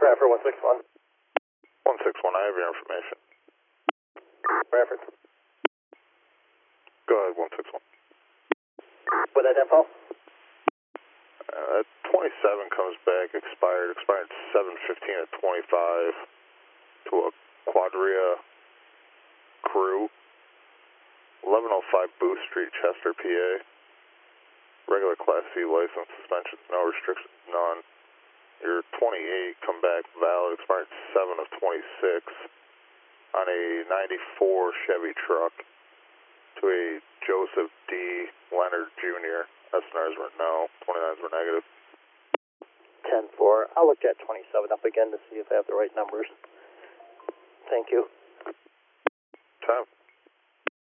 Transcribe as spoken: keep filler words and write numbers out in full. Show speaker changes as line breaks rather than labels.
Bradford one six one.
one six one, I have your information.
Bradford.
Go ahead, one six one.
With that info?
Uh, twenty-seven comes back, expired, expired seven fifteen at twenty-five to a Quadria crew, eleven oh five Booth Street, Chester, P A. Regular Class C license, suspensions, no restrictions, none. Your twenty-eight come back valid, expired seven of twenty-six on a ninety-four Chevy truck to a Joseph D. Leonard Junior S N Rs were no, twenty-nines were negative.
ten four. I'll look that twenty-seven up again to see if I have the right numbers. Thank you.
Time.